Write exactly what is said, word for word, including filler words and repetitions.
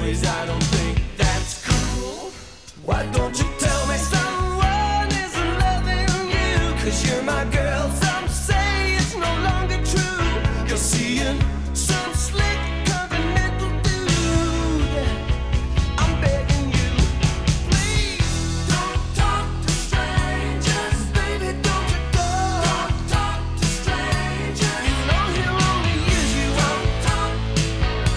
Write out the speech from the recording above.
boys, I don't think that's cool. Why don't you tell me someone is loving you? Cause you're my girl.